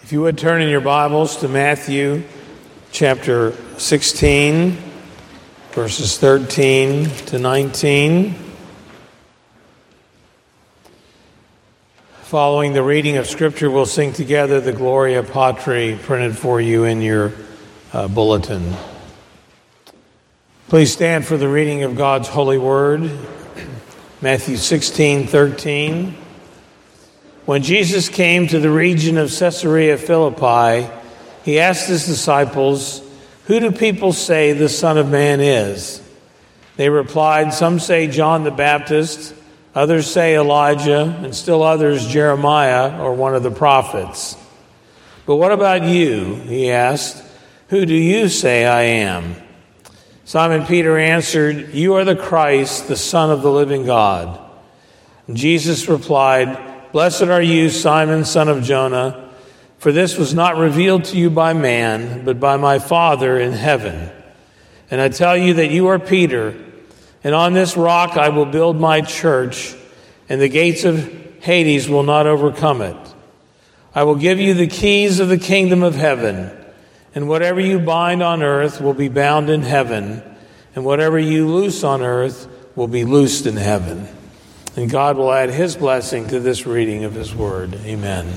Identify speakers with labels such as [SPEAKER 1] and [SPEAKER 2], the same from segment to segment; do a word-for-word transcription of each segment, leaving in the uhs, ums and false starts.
[SPEAKER 1] If you would turn in your Bibles to Matthew chapter sixteen, verses thirteen to nineteen. Following the reading of Scripture, we'll sing together the Gloria Patri printed for you in your uh, bulletin. Please stand for the reading of God's holy word. Matthew sixteen, thirteen. When Jesus came to the region of Caesarea Philippi, he asked his disciples, "Who do people say the Son of Man is?" They replied, "Some say John the Baptist, others say Elijah, and still others Jeremiah or one of the prophets." "But what about you?" he asked. "Who do you say I am?" Simon Peter answered, "You are the Christ, the Son of the living God." And Jesus replied, "Blessed are you, Simon, son of Jonah, for this was not revealed to you by man, but by my Father in heaven. And I tell you that you are Peter, and on this rock I will build my church, and the gates of Hades will not overcome it. I will give you the keys of the kingdom of heaven, and whatever you bind on earth will be bound in heaven, and whatever you loose on earth will be loosed in heaven." And God will add his blessing to this reading of his word. Amen.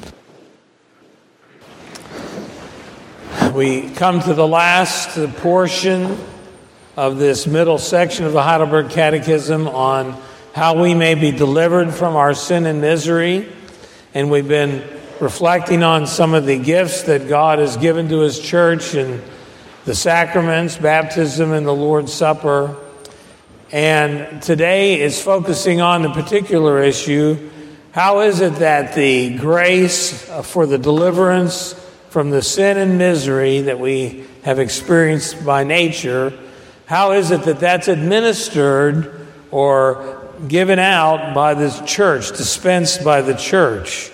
[SPEAKER 1] We come to the last portion of this middle section of the Heidelberg Catechism on how we may be delivered from our sin and misery. And we've been reflecting on some of the gifts that God has given to his church in the sacraments, baptism, and the Lord's Supper. And today is focusing on the particular issue: how is it that the grace for the deliverance from the sin and misery that we have experienced by nature, how is it that that's administered or given out by the church, dispensed by the church?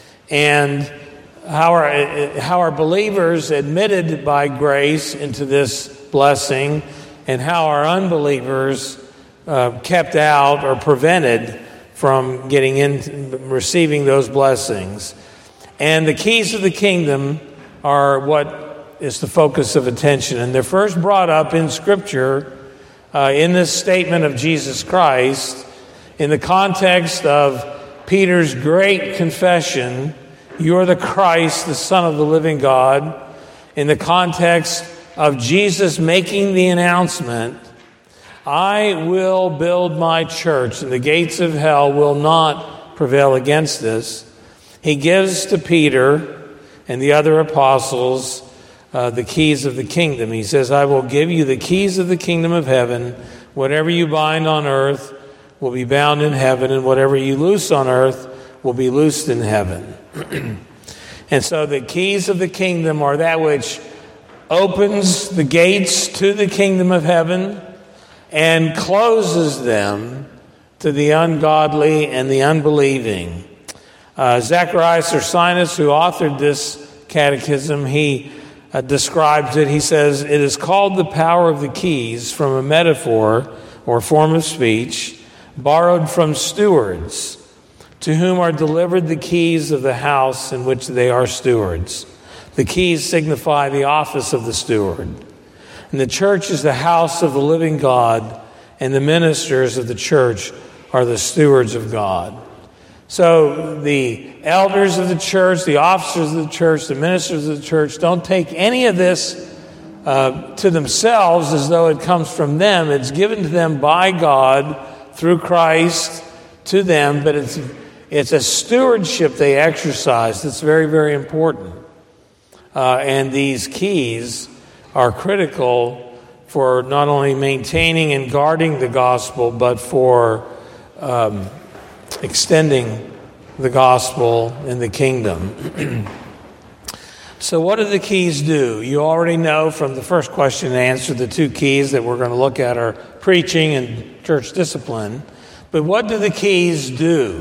[SPEAKER 1] And how are, how are believers admitted by grace into this blessing, and how are unbelievers Uh, kept out or prevented from getting in, receiving those blessings? And the keys of the kingdom are what is the focus of attention. And they're first brought up in Scripture uh, in this statement of Jesus Christ in the context of Peter's great confession, "You are the Christ, the Son of the living God," in the context of Jesus making the announcement, "I will build my church, and the gates of hell will not prevail against this." He gives to Peter and the other apostles uh, the keys of the kingdom. He says, "I will give you the keys of the kingdom of heaven. Whatever you bind on earth will be bound in heaven, and whatever you loose on earth will be loosed in heaven." And so the keys of the kingdom are that which opens the gates to the kingdom of heaven and closes them to the ungodly and the unbelieving. Uh, Zacharias Ursinus, who authored this catechism, he uh, describes it. He says, "It is called the power of the keys from a metaphor or form of speech borrowed from stewards, to whom are delivered the keys of the house in which they are stewards." The keys signify the office of the steward. And the church is the house of the living God, and the ministers of the church are the stewards of God. So the elders of the church, the officers of the church, the ministers of the church don't take any of this uh, to themselves as though it comes from them. It's given to them by God through Christ to them, but it's, it's a stewardship they exercise that's very, very important. Uh, and these keys are critical for not only maintaining and guarding the gospel, but for um, extending the gospel in the kingdom. So what do the keys do? You already know from the first question and answer, the two keys that we're going to look at are preaching and church discipline. But what do the keys do?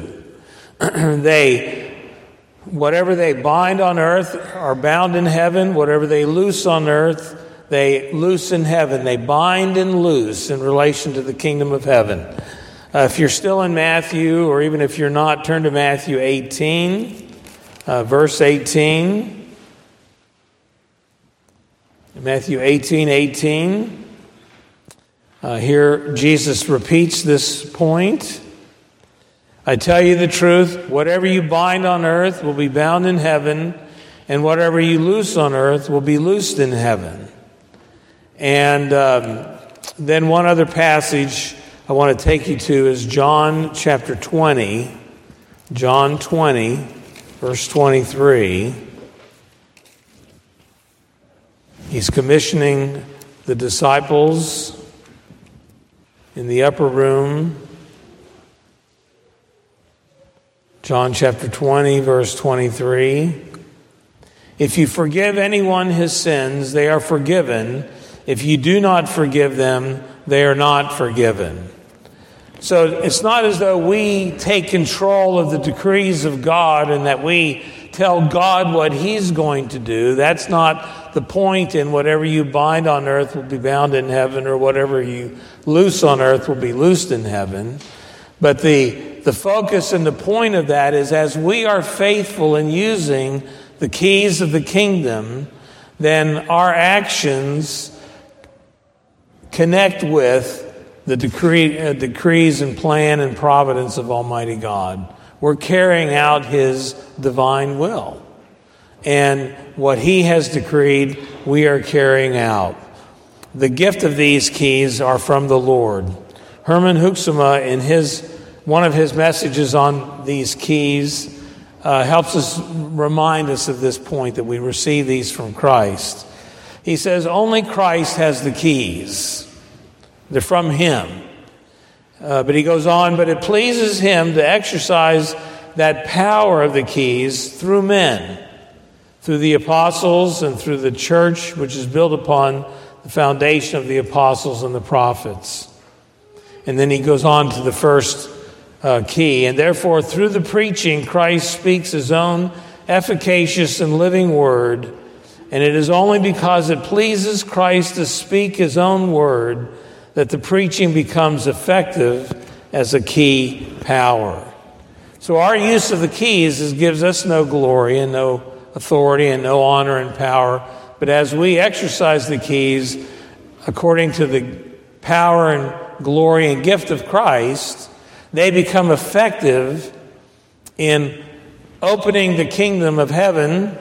[SPEAKER 1] They Whatever they bind on earth are bound in heaven. Whatever they loose on earth, they loose in heaven. They bind and loose in relation to the kingdom of heaven. Uh, if you're still in Matthew, or even if you're not, turn to Matthew eighteen. uh, verse eighteen. Matthew eighteen eighteen. Uh, here Jesus repeats this point. I tell you the truth, whatever you bind on earth will be bound in heaven, and whatever you loose on earth will be loosed in heaven. And um, then one other passage I want to take you to is John chapter twenty. John twenty, verse twenty-three. He's commissioning the disciples in the upper room. John chapter twenty, verse twenty-three. If you forgive anyone his sins, they are forgiven. If you do not forgive them, they are not forgiven. So it's not as though we take control of the decrees of God and that we tell God what He's going to do. That's not the point in whatever you bind on earth will be bound in heaven, or whatever you loose on earth will be loosed in heaven. But the, the focus and the point of that is, as we are faithful in using the keys of the kingdom, then our actions connect with the decree, uh, decrees and plan and providence of Almighty God. We're carrying out His divine will. And what He has decreed, we are carrying out. The gift of these keys are from the Lord. Herman Hoeksema, in his one of his messages on these keys, uh, helps us remind us of this point, that we receive these from Christ. He says, only Christ has the keys. They're from Him. Uh, but he goes on, but it pleases Him to exercise that power of the keys through men, through the apostles and through the church, which is built upon the foundation of the apostles and the prophets. And then he goes on to the first uh, key. And therefore, through the preaching, Christ speaks His own efficacious and living word. And it is only because it pleases Christ to speak His own word that the preaching becomes effective as a key power. So our use of the keys is, gives us no glory and no authority and no honor and power. But as we exercise the keys according to the power and glory and gift of Christ, they become effective in opening the kingdom of heaven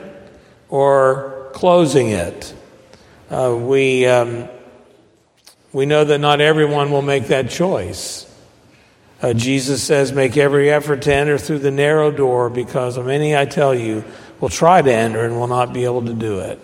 [SPEAKER 1] or closing it. Uh, we... Um, We know that not everyone will make that choice. Uh, Jesus says, make every effort to enter through the narrow door, because many, I tell you, will try to enter and will not be able to do it.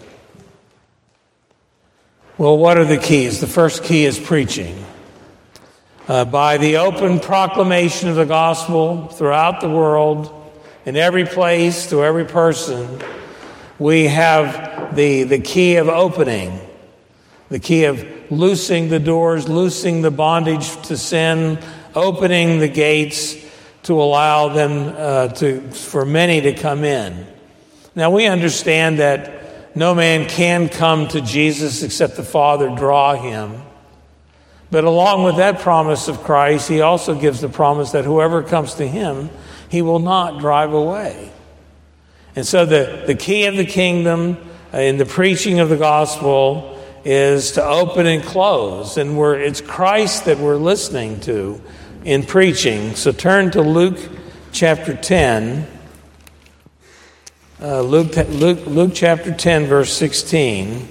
[SPEAKER 1] Well, what are the keys? The first key is preaching. Uh, by the open proclamation of the gospel throughout the world, in every place, to every person, we have the, the key of opening, the key of loosing the doors, loosing the bondage to sin, opening the gates to allow them uh, to for many to come in. Now we understand that no man can come to Jesus except the Father draw him. But along with that promise of Christ, He also gives the promise that whoever comes to Him, He will not drive away. And so the, the key of the kingdom uh, in the preaching of the gospel is to open and close. And we're, it's Christ that we're listening to in preaching. So turn to Luke chapter ten. Uh, Luke, Luke, Luke chapter ten, verse sixteen.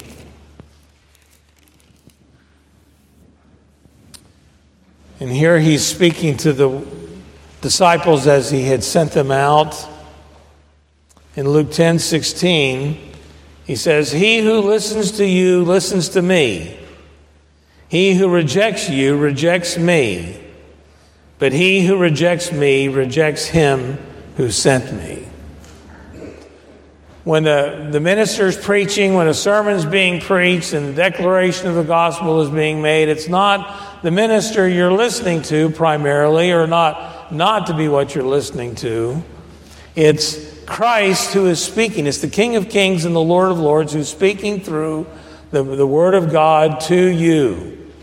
[SPEAKER 1] And here He's speaking to the disciples as He had sent them out. In Luke ten sixteen, He says, he who listens to you listens to me. He who rejects you rejects me. But he who rejects me rejects Him who sent me. When the, the minister's preaching, when a sermon is being preached and the declaration of the gospel is being made, it's not the minister you're listening to primarily, or not, not to be what you're listening to. It's Christ who is speaking. It's the King of Kings and the Lord of Lords who's speaking through the, the Word of God to you.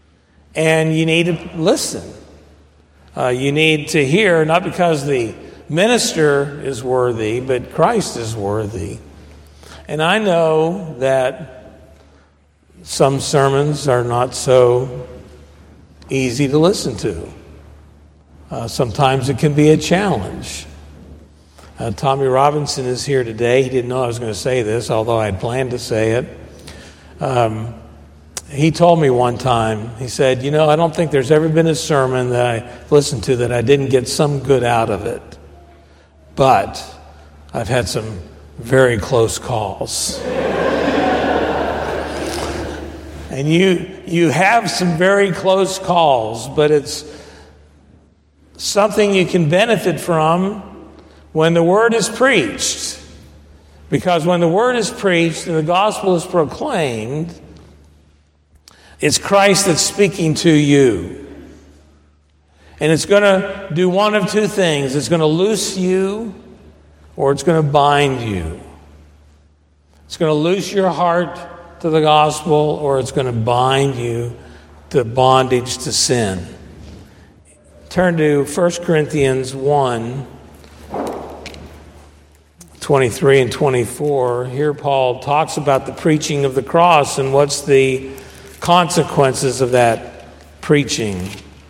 [SPEAKER 1] And you need to listen. Uh, you need to hear, not because the minister is worthy, but Christ is worthy. And I know that some sermons are not so easy to listen to. Uh, sometimes it can be a challenge. Uh, Tommy Robinson is here today. He didn't know I was going to say this, although I had planned to say it. Um, he told me one time, he said, you know, I don't think there's ever been a sermon that I listened to that I didn't get some good out of it. But I've had some very close calls. And you you have some very close calls, but it's something you can benefit from when the word is preached. Because when the word is preached and the gospel is proclaimed, it's Christ that's speaking to you. And it's going to do one of two things. It's going to loose you, or it's going to bind you. It's going to loose your heart to the gospel, or it's going to bind you to bondage to sin. Turn to First Corinthians one, twenty-three and twenty-four. Here Paul talks about the preaching of the cross and what's the consequences of that preaching.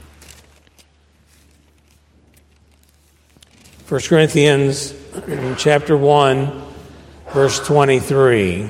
[SPEAKER 1] First Corinthians chapter one, verse twenty-three.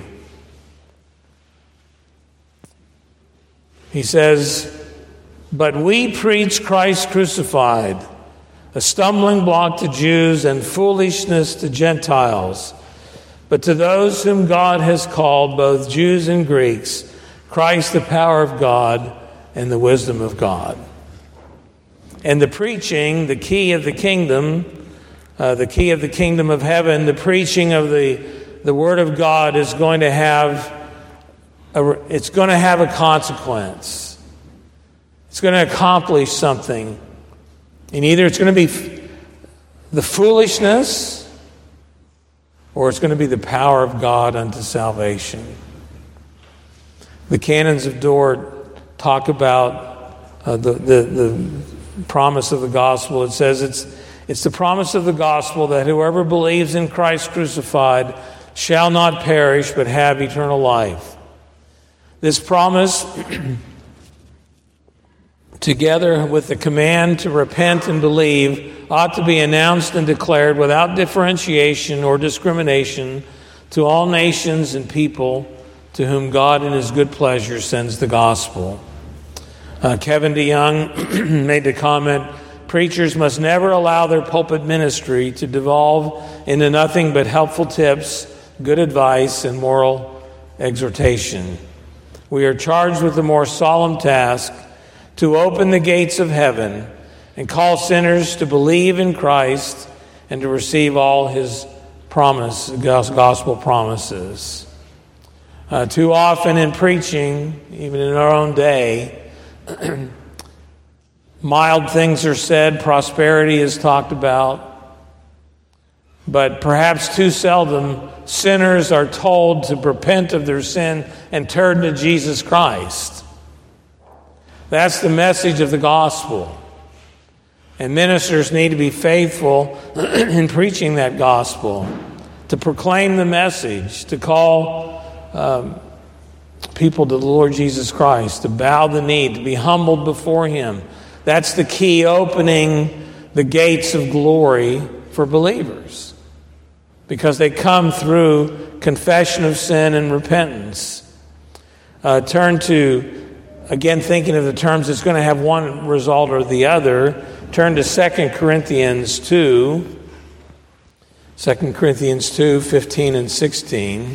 [SPEAKER 1] He says, "But we preach Christ crucified, a stumbling block to Jews and foolishness to Gentiles. But to those whom God has called, both Jews and Greeks, Christ the power of God and the wisdom of God." And the preaching, the key of the kingdom, uh, the key of the kingdom of heaven, the preaching of the, the word of God is going to have a, it's going to have a consequence. It's going to accomplish something. And either it's going to be the foolishness, or it's going to be the power of God unto salvation. The canons of Dort talk about uh, the, the, the promise of the gospel. It says it's, it's the promise of the gospel that whoever believes in Christ crucified shall not perish but have eternal life. This promise, together with the command to repent and believe, ought to be announced and declared without differentiation or discrimination to all nations and people to whom God in his good pleasure sends the gospel. Uh, Kevin DeYoung made the comment, "Preachers must never allow their pulpit ministry to devolve into nothing but helpful tips, good advice, and moral exhortation. We are charged with the more solemn task to open the gates of heaven and call sinners to believe in Christ and to receive all his promise, gospel promises." Uh, too often in preaching, even in our own day, mild things are said, prosperity is talked about, but perhaps too seldom sinners are told to repent of their sin and turn to Jesus Christ. That's the message of the gospel. And ministers need to be faithful in preaching that gospel, to proclaim the message, to call um, people to the Lord Jesus Christ, to bow the knee, to be humbled before him. That's the key, opening the gates of glory for believers, because they come through confession of sin and repentance. Uh, turn to, again, thinking of the terms, it's going to have one result or the other. Turn to Second Corinthians two. Second Corinthians two, fifteen and sixteen.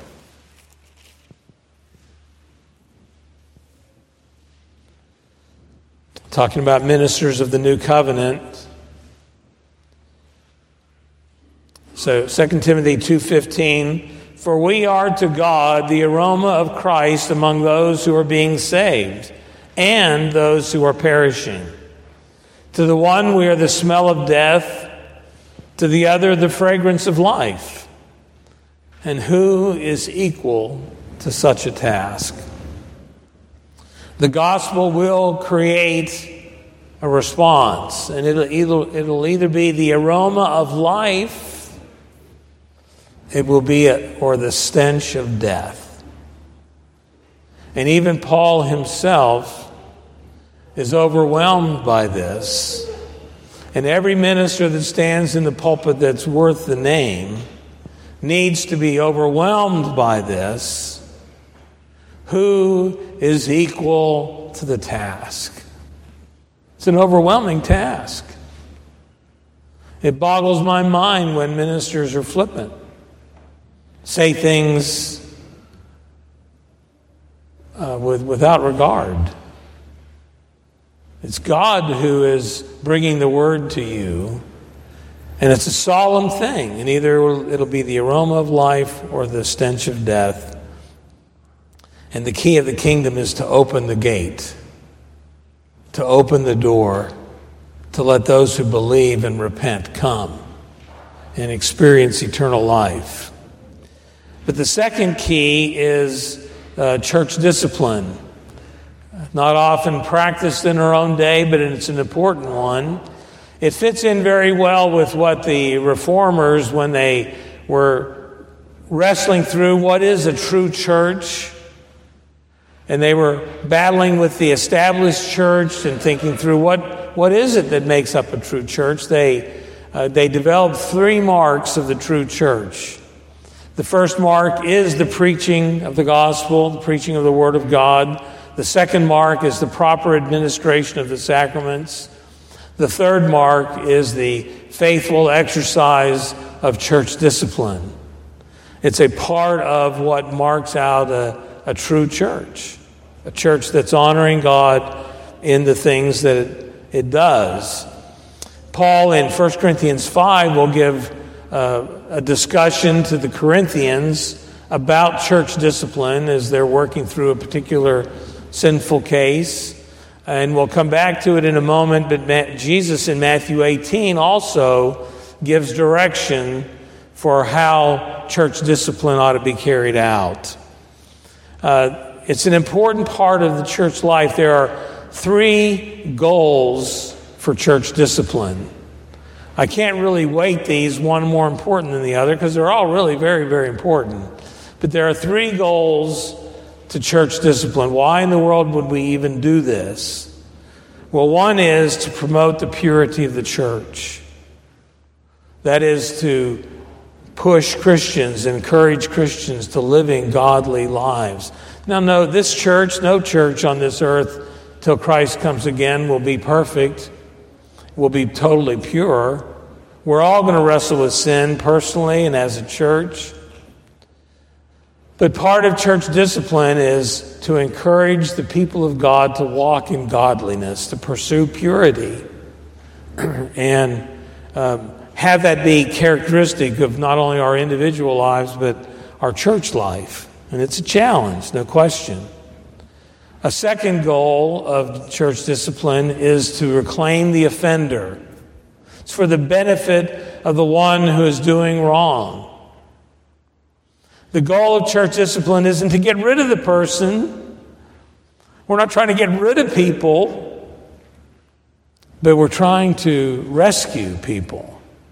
[SPEAKER 1] Talking about ministers of the new covenant. So Second Timothy two fifteen, "For we are to God the aroma of Christ among those who are being saved and those who are perishing. To the one we are the smell of death, to the other the fragrance of life. And who is equal to such a task?" The gospel will create a response. And it'll either, it'll either be the aroma of life, it will be a, or the stench of death. And even Paul himself is overwhelmed by this. And every minister that stands in the pulpit that's worth the name needs to be overwhelmed by this. Who is equal to the task? It's an overwhelming task. It boggles my mind when ministers are flippant, say things uh, with, without regard. It's God who is bringing the word to you, and it's a solemn thing, and either it'll be the aroma of life or the stench of death. And the key of the kingdom is to open the gate, to open the door, to let those who believe and repent come and experience eternal life. But the second key is uh, church discipline. Not often practiced in our own day, but it's an important one. It fits in very well with what the reformers, when they were wrestling through what is a true church, and they were battling with the established church and thinking through what, what is it that makes up a true church. They, uh, they developed three marks of the true church. The first mark is the preaching of the gospel, the preaching of the word of God. The second mark is the proper administration of the sacraments. The third mark is the faithful exercise of church discipline. It's a part of what marks out a A true church, a church that's honoring God in the things that it, it does. Paul in First Corinthians five will give uh, a discussion to the Corinthians about church discipline as they're working through a particular sinful case. And we'll come back to it in a moment, but Jesus in Matthew eighteen also gives direction for how church discipline ought to be carried out. Uh, it's an important part of the church life. There are three goals for church discipline. I can't really weight these one more important than the other because they're all really very, very important. But there are three goals to church discipline. Why in the world would we even do this? Well, one is to promote the purity of the church. That is to push Christians, encourage Christians to living godly lives. Now, no, this church, no church on this earth till Christ comes again will be perfect, will be totally pure. We're all going to wrestle with sin personally and as a church. But part of church discipline is to encourage the people of God to walk in godliness, to pursue purity, and um, have that be characteristic of not only our individual lives, but our church life. And it's a challenge, no question. A second goal of church discipline is to reclaim the offender. It's for the benefit of the one who is doing wrong. The goal of church discipline isn't to get rid of the person. We're not trying to get rid of people, but we're trying to rescue people.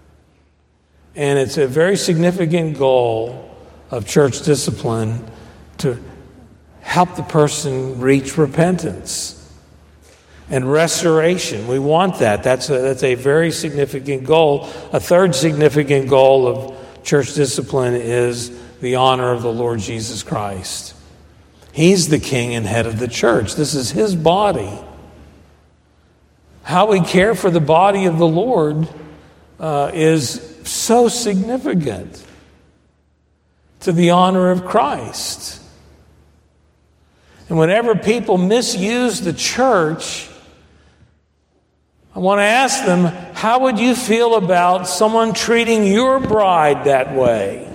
[SPEAKER 1] And it's a very significant goal of church discipline to help the person reach repentance and restoration. We want that. That's a, that's a very significant goal. A third significant goal of church discipline is the honor of the Lord Jesus Christ. He's the king and head of the church. This is his body. How we care for the body of the Lord uh, is so significant to the honor of Christ. And whenever people misuse the church, I want to ask them, how would you feel about someone treating your bride that way?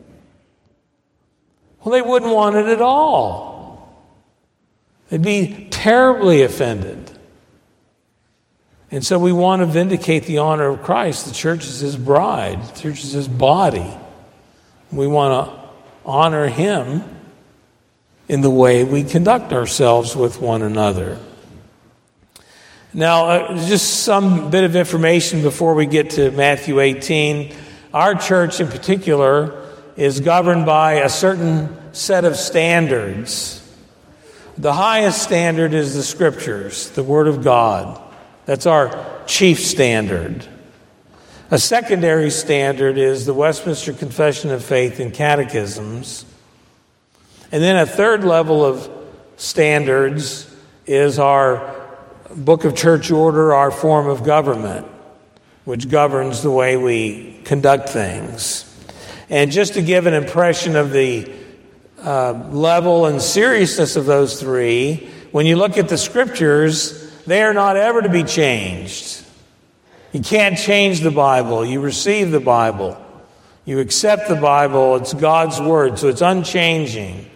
[SPEAKER 1] Well, they wouldn't want it at all. They'd be terribly offended. And so we want to vindicate the honor of Christ. The church is his bride. The church is his body. We want to honor him in the way we conduct ourselves with one another. Now, uh, just some bit of information before we get to Matthew eighteen. Our church in particular is governed by a certain set of standards. The highest standard is the Scriptures, the Word of God. That's our chief standard. A secondary standard is the Westminster Confession of Faith and catechisms. And then a third level of standards is our Book of Church Order, our form of government, which governs the way we conduct things. And just to give an impression of the uh, level and seriousness of those three, when you look at the Scriptures, they are not ever to be changed. You can't change the Bible. You receive the Bible. You accept the Bible. It's God's Word, so it's unchanging.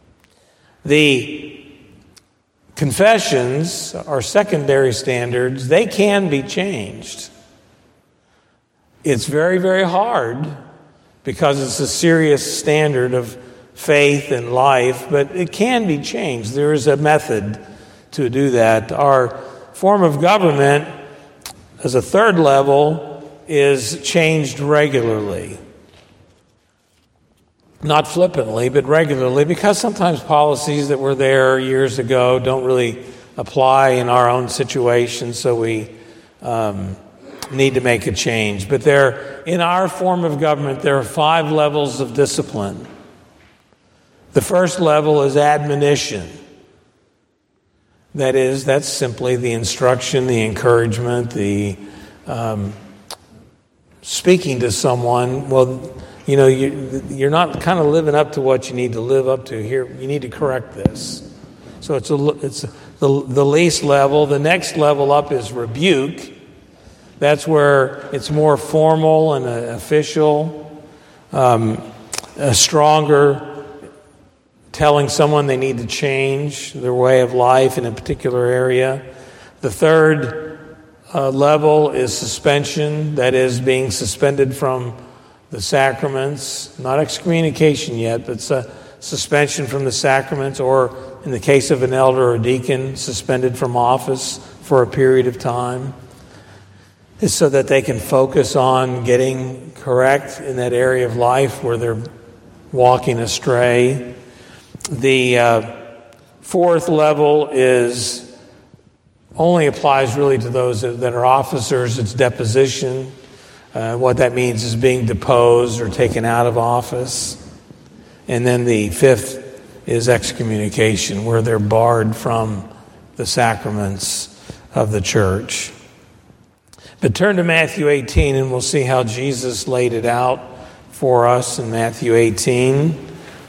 [SPEAKER 1] The confessions, our secondary standards, they can be changed. It's very, very hard because it's a serious standard of faith and life, but it can be changed. There is a method to do that. Our form of government, as a third level, is changed regularly. Not flippantly, but regularly, because sometimes policies that were there years ago don't really apply in our own situation, so we um, need to make a change. But there, in our form of government, there are five levels of discipline. The first level is admonition. That is, that's simply the instruction, the encouragement, the um, speaking to someone. Well, you know, you, you're not kind of living up to what you need to live up to here. You need to correct this. So it's a, it's the, the least level. The next level up is rebuke. That's where it's more formal and uh, official, um, a stronger telling someone they need to change their way of life in a particular area. The third uh, level is suspension. That is, being suspended from the sacraments, not excommunication yet, but uh, suspension from the sacraments, or in the case of an elder or deacon, suspended from office for a period of time, is so that they can focus on getting correct in that area of life where they're walking astray. The uh, fourth level is only applies really to those that, that are officers. It's deposition. Uh, what that means is being deposed or taken out of office. And then the fifth is excommunication, where they're barred from the sacraments of the church. But turn to Matthew eighteen and we'll see how Jesus laid it out for us in Matthew eighteen.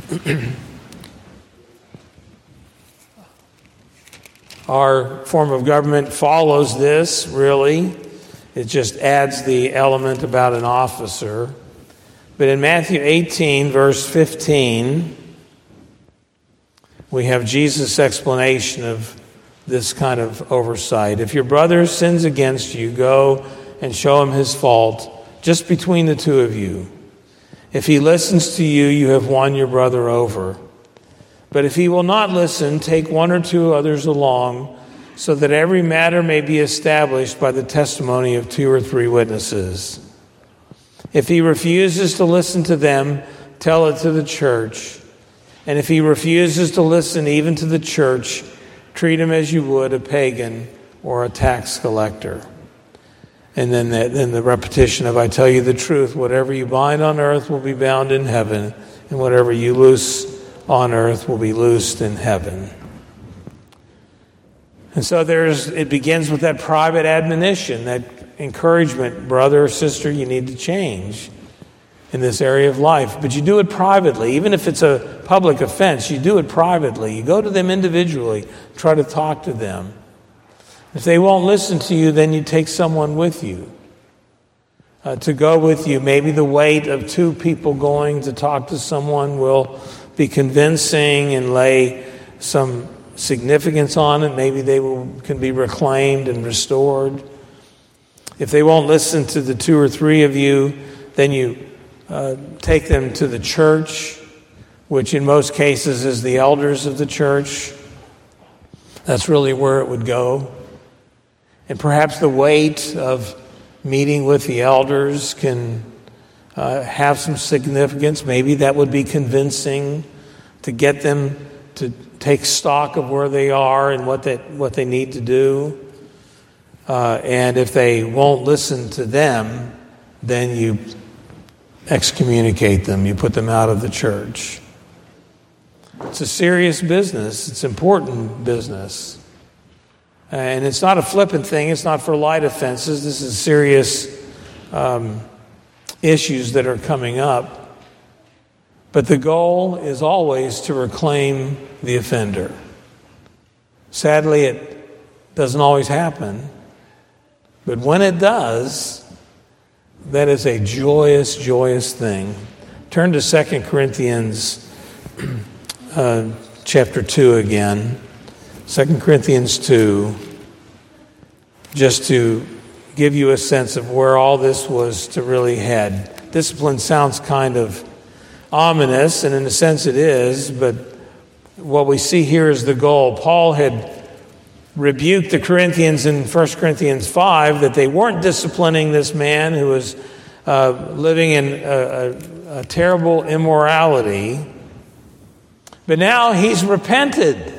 [SPEAKER 1] Our form of government follows this, really. It just adds the element about an officer. But in Matthew eighteen, verse fifteen, we have Jesus' explanation of this kind of oversight. If your brother sins against you, go and show him his fault, just between the two of you. If he listens to you, you have won your brother over. But if he will not listen, take one or two others along, so that every matter may be established by the testimony of two or three witnesses. If he refuses to listen to them, tell it to the church. And if he refuses to listen even to the church, treat him as you would a pagan or a tax collector. And then the, then the repetition of, I tell you the truth, whatever you bind on earth will be bound in heaven, and whatever you loose on earth will be loosed in heaven. And so there's it begins with that private admonition, that encouragement, brother or sister, you need to change in this area of life. But you do it privately. Even if it's a public offense, you do it privately. You go to them individually, try to talk to them. If they won't listen to you, then you take someone with you uh, to go with you. Maybe the weight of two people going to talk to someone will be convincing and lay some significance on it. Maybe they will, can be reclaimed and restored. If they won't listen to the two or three of you, then you uh, take them to the church, which in most cases is the elders of the church. That's really where it would go. And perhaps the weight of meeting with the elders can uh, have some significance. Maybe that would be convincing to get them to take stock of where they are and what they, what they need to do. Uh, and if they won't listen to them, then you excommunicate them. You put them out of the church. It's a serious business. It's important business. And it's not a flippant thing. It's not for light offenses. This is serious um, issues that are coming up. But the goal is always to reclaim the offender. Sadly, it doesn't always happen. But when it does, that is a joyous, joyous thing. Turn to Second Corinthians uh, chapter two again. Second Corinthians two, just to give you a sense of where all this was to really head. Discipline sounds kind of ominous, and in a sense it is, but what we see here is the goal. Paul had rebuked the Corinthians in First Corinthians five that they weren't disciplining this man who was uh, living in a, a, a terrible immorality, but now he's repented.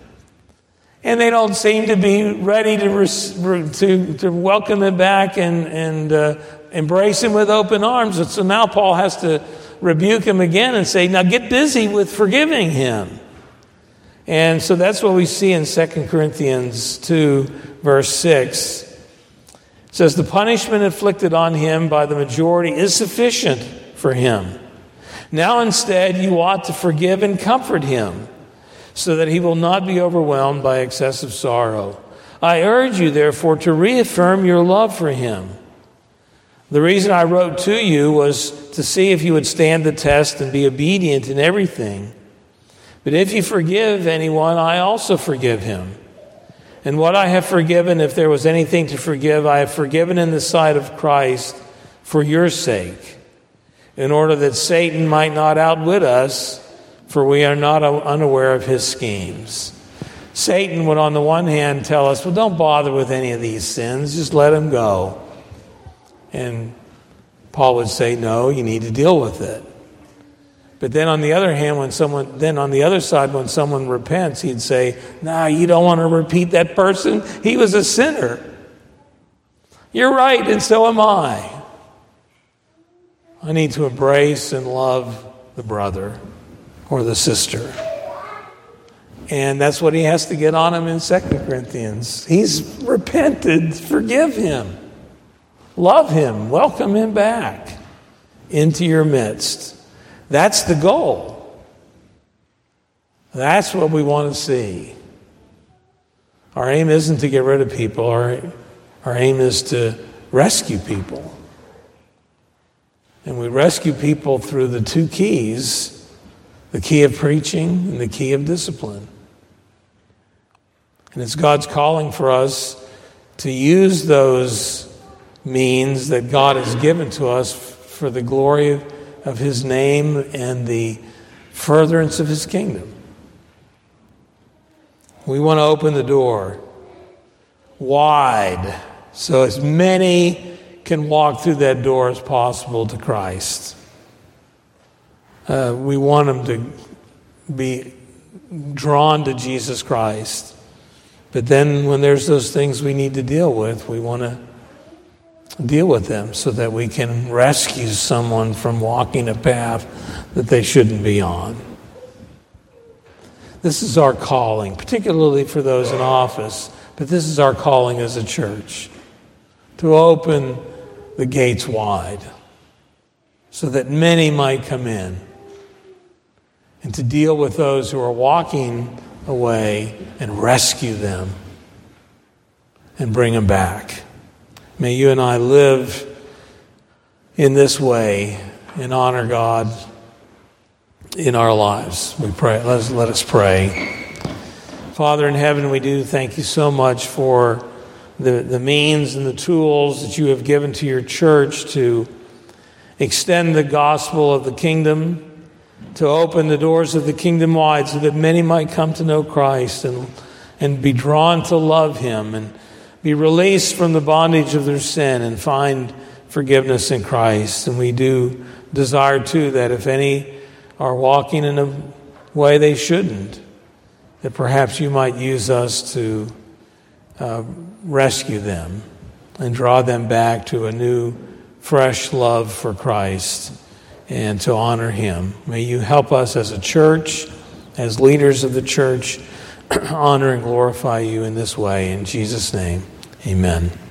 [SPEAKER 1] And they don't seem to be ready to to, to welcome him back and, and uh, embrace him with open arms. And so now Paul has to rebuke him again and say, now get busy with forgiving him. And so that's what we see in Second Corinthians two, verse six. It says, the punishment inflicted on him by the majority is sufficient for him. Now instead you ought to forgive and comfort him, so that he will not be overwhelmed by excessive sorrow. I urge you, therefore, to reaffirm your love for him. The reason I wrote to you was to see if you would stand the test and be obedient in everything. But if you forgive anyone, I also forgive him. And what I have forgiven, if there was anything to forgive, I have forgiven in the sight of Christ for your sake, in order that Satan might not outwit us, for we are not unaware of his schemes. Satan would, on the one hand, tell us, well, don't bother with any of these sins. Just let them go. And Paul would say, no, you need to deal with it. But then on the other hand, when someone, then on the other side, when someone repents, he'd say, nah, you don't want to repeat that person. He was a sinner. You're right, and so am I. I need to embrace and love the brother or the sister. And that's what he has to get on him in Second Corinthians. He's repented. Forgive him. Love him. Welcome him back into your midst. That's the goal. That's what we want to see. Our aim isn't to get rid of people. Our, our aim is to rescue people. And we rescue people through the two keys: the key of preaching and the key of discipline. And it's God's calling for us to use those means that God has given to us for the glory of his name and the furtherance of his kingdom. We want to open the door wide so as many can walk through that door as possible to Christ. Uh, we want them to be drawn to Jesus Christ. But then when there's those things we need to deal with, we want to deal with them so that we can rescue someone from walking a path that they shouldn't be on. This is our calling, particularly for those in office, but this is our calling as a church, to open the gates wide so that many might come in, and to deal with those who are walking away and rescue them and bring them back. May you and I live in this way and honor God in our lives. We pray. Let us, let us pray. Father in heaven, we do thank you so much for the, the means and the tools that you have given to your church to extend the gospel of the kingdom, to open the doors of the kingdom wide so that many might come to know Christ and, and be drawn to love him. And be released from the bondage of their sin and find forgiveness in Christ. And we do desire, too, that if any are walking in a way they shouldn't, that perhaps you might use us to uh, rescue them and draw them back to a new, fresh love for Christ and to honor Him. May you help us as a church, as leaders of the church, honor and glorify you in this way. In Jesus' name, amen.